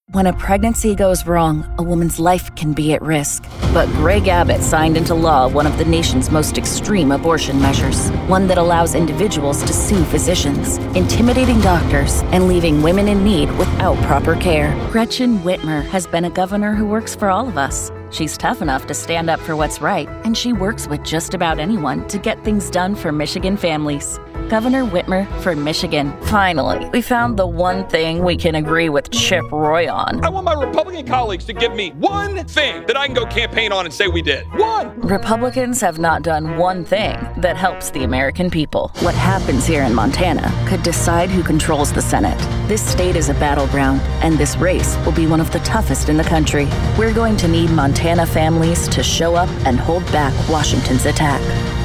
When a pregnancy goes wrong, a woman's life can be at risk. But Greg Abbott signed into law one of the nation's most extreme abortion measures, one that allows individuals to sue physicians, intimidating doctors, and leaving women in need without proper care. Gretchen Whitmer has been a governor who works for all of us. She's tough enough to stand up for what's right, and she works with just about anyone to get things done for Michigan families. Governor Whitmer for Michigan. Finally, we found the one thing we can agree with Chip Roy on. I want my Republican colleagues to give me one thing that I can go campaign on and say we did. One! Republicans have not done one thing that helps the American people. What happens here in Montana could decide who controls the Senate. This state is a battleground, and this race will be one of the toughest in the country. We're going to need Montana families to show up and hold back Washington's attack.